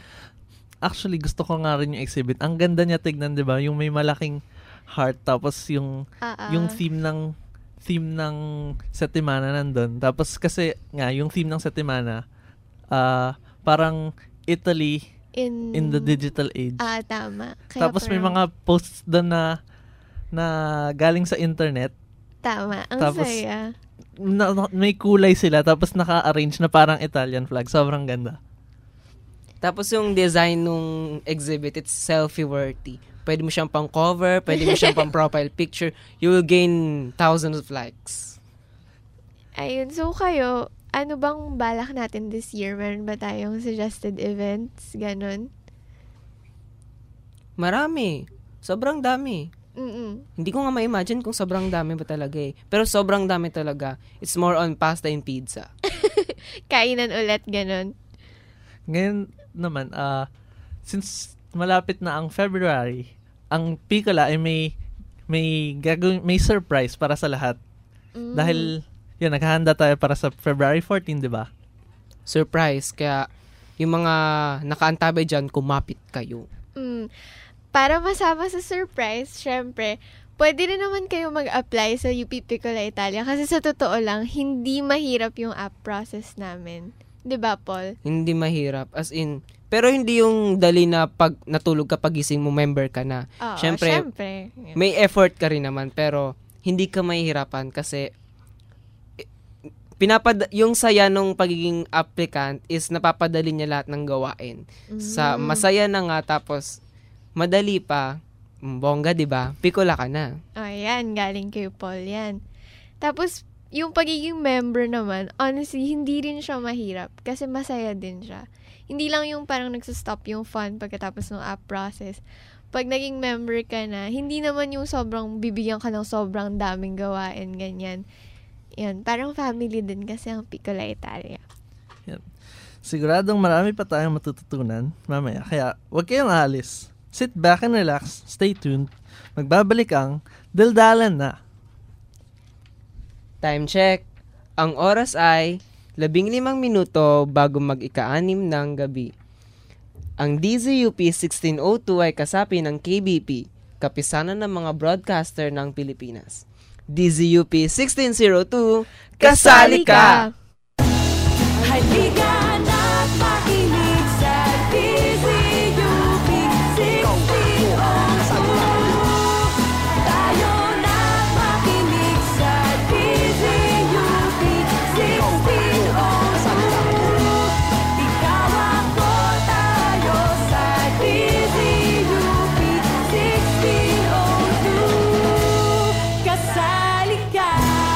Actually, gusto ko nga rin yung exhibit. Ang ganda niya tignan, di ba? Yung may malaking heart, tapos yung, uh-uh. yung theme ng theme ng Settimana nandun. Tapos kasi nga, yung theme ng Settimana, uh, parang Italy in, in the digital age. Ah, tama. Kaya tapos parang, may mga posts doon na na galing sa internet. Tama. Ang tapos, saya. Na, may kulay sila, tapos naka-arrange na parang Italian flag. Sobrang ganda. Tapos yung design nung exhibit, it's selfie-worthy. Pwede mo siyang pang cover, pwede mo siyang pang profile picture. You will gain thousands of likes. Ayun. So kayo, ano bang balak natin this year? Meron ba tayong suggested events? Ganon? Marami. Sobrang dami. Mm-mm. Hindi ko nga ma-imagine kung sobrang dami ba talaga eh. Pero sobrang dami talaga. It's more on pasta and pizza. Kainan ulit, ganon. Ngayon naman, uh, since malapit na ang February, ang Piccola ay may may gagawin, may surprise para sa lahat. Mm. Dahil yun, naghahanda tayo para sa February fourteenth, di ba? Surprise. Kaya yung mga nakaantabay dyan, kumapit kayo. Mm. Para masama sa surprise, syempre, pwede rin naman kayo mag-apply sa U P Piccola Italia kasi sa totoo lang, hindi mahirap yung app process namin. Di ba, Paul? Hindi mahirap. As in, pero hindi yung dali na pag natulog ka pagising mo, member ka na. Oo, syempre, syempre. Yeah. May effort ka rin naman, pero hindi ka mahihirapan kasi pinapad yung saya nung pagiging applicant is napapadali niya lahat ng gawain. Mm. Sa masaya na nga, tapos madali pa, bongga, di ba? Piccola ka na. Oh, yan. Galing kay Paul yan. Tapos, yung pagiging member naman, honestly, hindi rin siya mahirap kasi masaya din siya. Hindi lang yung parang nagsastop yung fun pagkatapos ng app process. Pag naging member ka na, hindi naman yung sobrang bibigyan ka ng sobrang daming gawain, ganyan. Yan, parang family din kasi ang Piccola Italia. Yan. Siguradong marami pa tayong matututunan mamaya. Kaya, huwag kayong aalis. Sit back and relax, stay tuned. Magbabalik ang Daldalan Na. Time check. Ang oras ay labing limang minuto bago mag-ika-anim ng gabi. Ang D Z U P sixteen oh two ay kasapi ng K B P, Kapisanan ng mga Broadcaster ng Pilipinas. D Z U P sixteen oh two, kasali ka! Halika na't makinig sa D Z U P sixteen oh two. Tayo na't makinig sa D Z U P sixteen oh two. Ikaw ako, tayo sa D Z U P sixteen oh two. Kasali ka!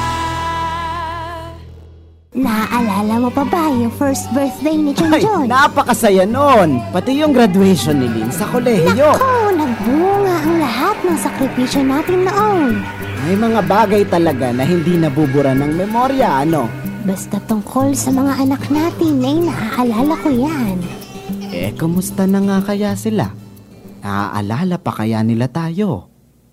Naaalala mo pa ba yung first birthday ni John John? Ay, napakasaya noon. Pati yung graduation ni Lynn sa kolehiyo. Naku, nagbunga ang lahat ng sakripisyo natin noon. May mga bagay talaga na hindi nabubura ng memorya, ano? Basta tungkol sa mga anak natin ay naaalala ko yan. Eh, kumusta na nga kaya sila? Naaalala pa kaya nila tayo?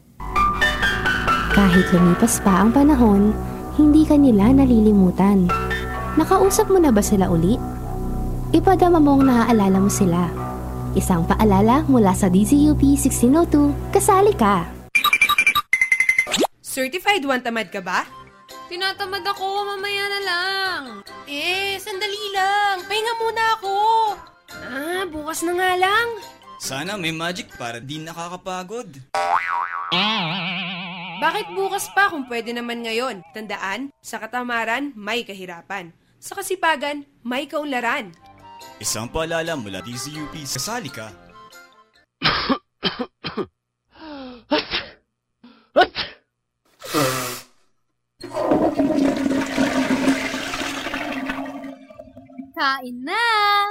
Kahit lumipas pa ang panahon, hindi ka nila nalilimutan. Nakausap mo na ba sila uli? Ipadama mong naaalala mo sila. Isang paalala mula sa D Z U P sixteen oh two, kasali ka! Certified one tamad ka ba? Tinatamad ako, mamaya na lang. Eh, sandali lang. Pahinga muna ako. Ah, bukas na nga lang. Sana may magic para di nakakapagod. Bakit bukas pa kung pwede naman ngayon? Tandaan, sa katamaran, may kahirapan. Sa kasipagan, may kaunlaran. Isang paalala mula D Z U P, kasali ka. Kain na!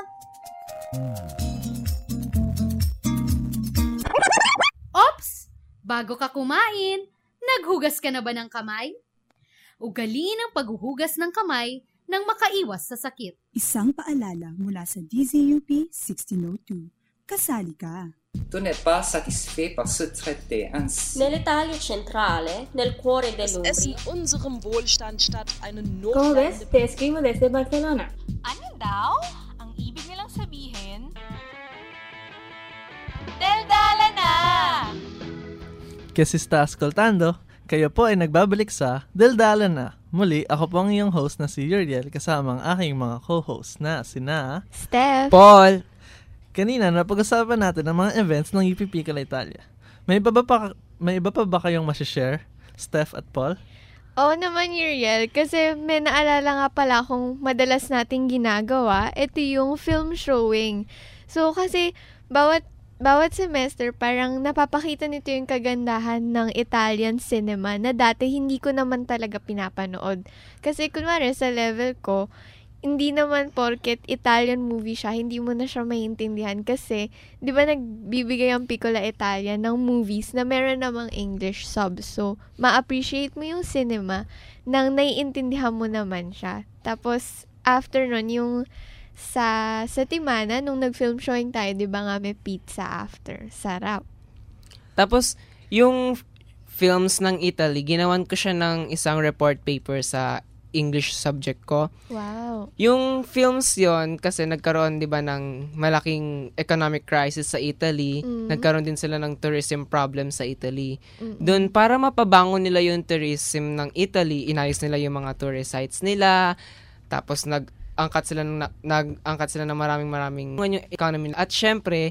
Ops! Bago ka kumain, naghugas ka na ba ng kamay? Ugaliin ang paghuhugas ng kamay nang makaiwas sa sakit. Isang paalala mula sa D Z U P sixteen oh two. Kasali ka. Tu n'es pas satisfait par ce traité ainsi. Nell'Italia centrale, nel cuore dell'Umbria. Es in unserem Wohlstand statt einen ¿Cómo ves? Notstand. Te escribo desde Barcelona. Ano daw? Ang ibig nilang sabihin? Daldala na! Que se está ascoltando, kayo po ay nagbabalik sa Daldala na. Muli, ako po ang iyong host na si Yuriel kasama ang aking mga co-host na sina Steph, Paul. Kanina, napag-usapan natin ang mga events ng U P Piccola Italia. May iba, ba pa, may iba pa ba kayong masishare, Steph at Paul? Oo naman, Uriel, kasi may naalala nga pala kung madalas nating ginagawa, ito yung film showing. So, kasi bawat bawat semester, parang napapakita nito yung kagandahan ng Italian cinema na dati hindi ko naman talaga pinapanood. Kasi kunwari sa level ko, hindi naman porket Italian movie siya, hindi mo na siya maintindihan kasi, di ba nagbibigay ang Piccola Italia ng movies na meron namang English subs. So, ma-appreciate mo yung cinema nang naiintindihan mo naman siya. Tapos, after nun, yung sa sa Timana, nung nag-film showing tayo, di ba nga may pizza after. Sarap. Tapos, yung films ng Italy, ginawan ko siya ng isang report paper sa English subject ko. Wow. Yung films yon kasi nagkaroon, di ba, ng malaking economic crisis sa Italy. Mm. Nagkaroon din sila ng tourism problem sa Italy. Mm-mm. Doon, para mapabangon nila yung tourism ng Italy, inayos nila yung mga tourist sites nila. Tapos, nag angkat sila ng nag-angkat sila ng maraming maraming yung economy. At syempre,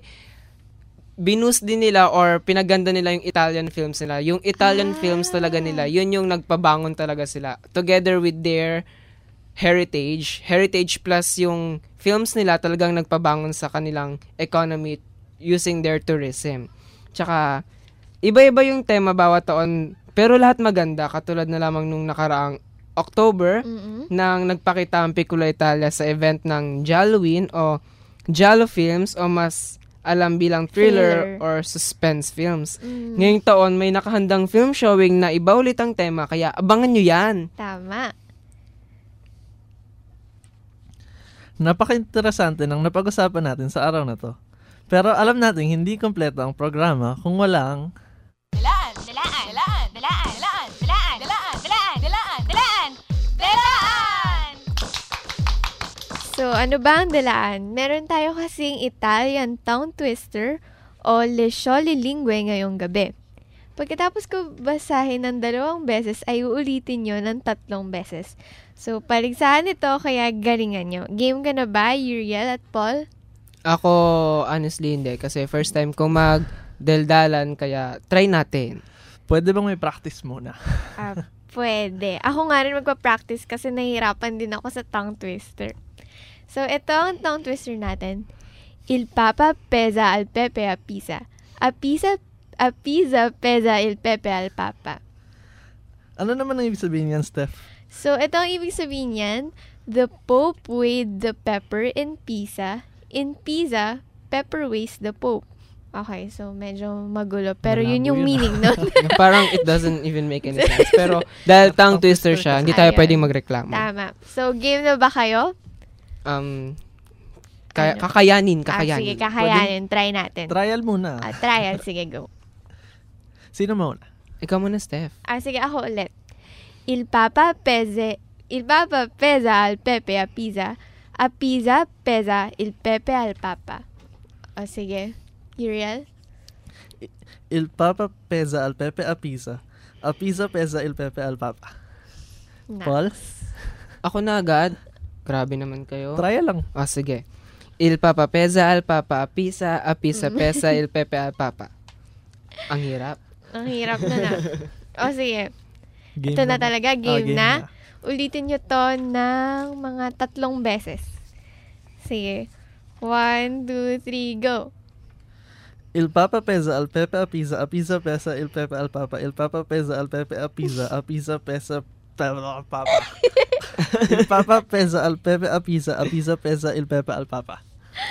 binus din nila or pinaganda nila yung Italian films nila. Yung Italian ah. films talaga nila, yun yung nagpabangon talaga sila. Together with their heritage, heritage plus yung films nila talagang nagpabangon sa kanilang economy using their tourism. Tsaka, iba-iba yung tema bawat taon, pero lahat maganda, katulad na lamang nung nakaraang October, mm-hmm. nang nagpakita ang Piccola Italia sa event ng Halloween o Giallo Films o mas alam bilang thriller, thriller. or suspense films. Mm. Ngayong taon, may nakahandang film showing na iba ulit ang tema, kaya abangan nyo yan. Tama. Napaka-interesante ng napag-usapan natin sa araw na to. Pero alam natin hindi kompleto ang programa kung walang Dalaan, dalaan, dalaan, dalaan, dalaan, dalaan, dalaan, dalaan, dalaan, dalaan, dalaan. So, ano ba ang dalaan? Meron tayo kasing Italian tongue twister o Liscioli Lingue ngayong gabi. Pagkatapos ko basahin ng dalawang beses, ay uulitin nyo ng tatlong beses. So, paligsahan ito, kaya galingan nyo. Game ka na ba, Uriel at Paul? Ako, honestly, hindi. Kasi first time ko mag-deldalan, kaya try natin. Pwede bang may practice muna? Ah, pwede. Ako nga rin magpa-practice kasi nahihirapan din ako sa tongue twister. So, ito ang tongue twister natin. Il papa pesa al pepe a pisa. A pisa, a pisa pesa il pepe al papa. Ano naman ang ibig sabihin yan, Steph? So, ito ang ibig sabihin yan. The Pope weighed the pepper in Pisa. In Pisa, pepper weighs the Pope. Okay, so medyo magulo. Pero Malabo yun yung yun, meaning ah. nun. Parang it doesn't even make any sense. Pero dahil tongue twister siya, hindi tayo Ayun. pwedeng magreklamo. Tama. So, game na ba kayo? Um, kaya, kakayanin, Ah, kakayanin. sige, kakayanin. Try natin. Trial muna. Ah, trial. Sige, go. Sino muna? Ikaw muna, Steph. Ah, sige, ako ulit. Il papa pese, il papa pesa al pepe a Pisa. A Pisa pesa il pepe al papa. O, sige. Uriel? Il papa pesa al pepe a Pisa. A Pisa pesa il pepe al papa. Nice. Paul? Ako na agad. Grabe naman kayo. Trial lang. Ah, sige. Il papa pesa al papa a Pisa, a Pisa Mm. pesa il pepe al papa. Ang hirap. Ang hirap na na. O, sige. Game Ito na, na ba? talaga. Ah, Game, game na. Ulitin nyo to ng mga tatlong beses. Sige. One, two, three, go. Il papa pesa al pepe a Pisa. A Pisa pesa il pepe al papa. Il papa pesa al pepe a Pisa. A Pisa pesa al papa. Il papa pesa al pepe a Pisa. A Pisa pesa il pepe al papa.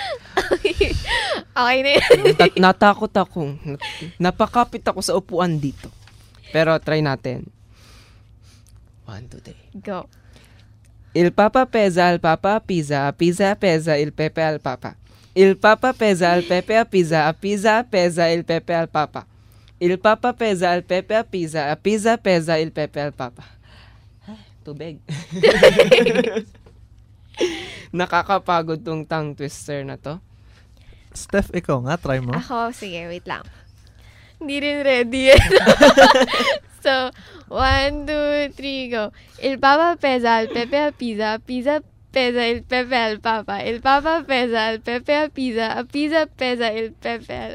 Okay na yun. Nat- natakot ako. Nat- napakapit ako sa upuan dito. Pero try natin. One, two, three. Go. Il papa pesa al papa a Pisa. A Pisa pesa il pepe al papa. Il papa pesa al pepe a Pisa. A Pisa pesa il pepe al papa. Il papa pesa al pepe a Pisa. A Pisa pesa il pepe al papa. Tubig. Nakakapagod tong tongue twister na to. Steph, ikaw nga. Try mo. Ako, sige, wait lang. Hindi rin ready eh. So, one, two, three, go. Il papa pesa al pepe a Pisa. Pisa pesa il pepe al papa. Il papa pesa al pepe a Pisa. A Pisa pesa il pepe al...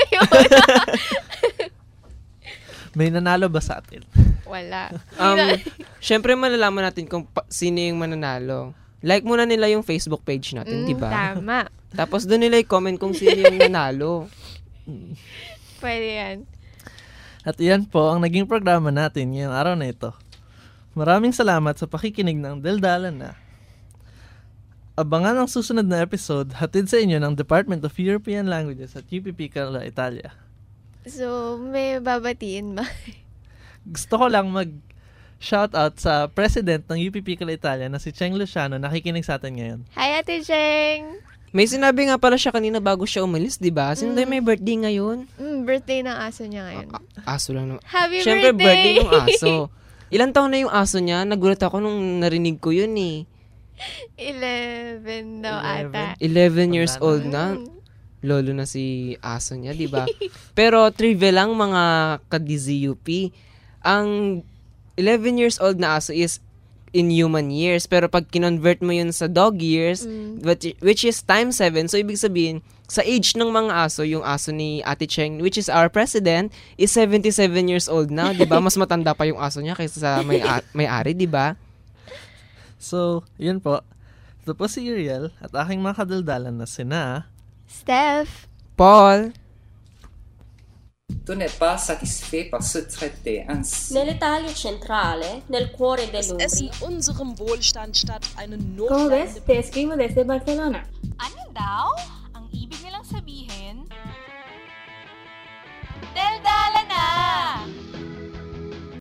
May nanalo ba sa atin? Wala. Um, Siyempre, malalaman natin kung pa- sino yung mananalo. Like muna nila yung Facebook page natin, Mm, di ba? tama. Tapos doon nila i-comment kung sino yung nanalo. Pwede yan. At iyan po ang naging programa natin ngayong araw na ito. Maraming salamat sa pakikinig ng Daldalan Na. Abangan ang susunod na episode hatid sa inyo ng Department of European Languages at U P P Kala Italia. So, may babatiin ba? Gusto ko lang mag shoutout sa President ng U P P Kala Italia na si Cheng Luciano, nakikinig sa atin ngayon. Hi, Ate Cheng! May sinabi nga pala siya kanina bago siya umalis, di ba? Sino tayo may birthday ngayon? Mm, birthday ng aso niya ngayon. Aso lang naman. Happy Siyempre, birthday! birthday ng aso. Ilan taon na yung aso niya? Nagulat ako nung narinig ko yun eh. Eleven daw ata. eleven years old na. Lolo na si aso niya, di ba? Pero trivia lang mga ka-D Z U P. Ang eleven years old na aso is in human years. Pero pag kinonvert mo yun sa dog years, Mm. which, which is times seven, so ibig sabihin, sa age ng mga aso, yung aso ni Ate Cheng, which is our president, is seventy-seven years old na, di ba? Mas matanda pa yung aso niya kaysa sa may, a- may-ari, di ba? So, yun po. Ito po si Uriel at aking mga kadaldalan na sina Steph, Paul, Tu n'es pas satisfait par ce traité ainsi. Nell'Italia centrale, nel cuore Es in dell'Umbria. unserem Wohlstand statt eine ¿Cómo ves? notleidende Te escribo desde Barcelona. Ano daw?